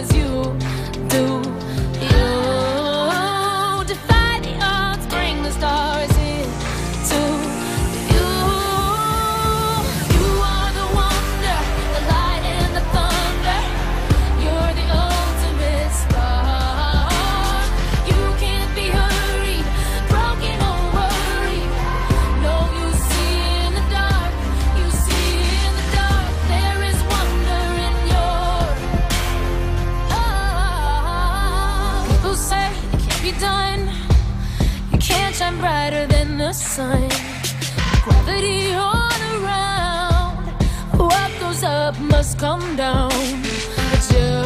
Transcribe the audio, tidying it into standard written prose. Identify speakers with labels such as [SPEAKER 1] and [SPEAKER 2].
[SPEAKER 1] as you do. You defy the odds, bring the stars into you. You are the wonder, the light and the thunder. You're the ultimate star. You can't be hurried, broken or worried. No, you see in the dark, you see in the dark. There is wonder in your heart. People say it can't be done. You can't shine brighter than the sun. Gravity all around. What goes up must come down. But you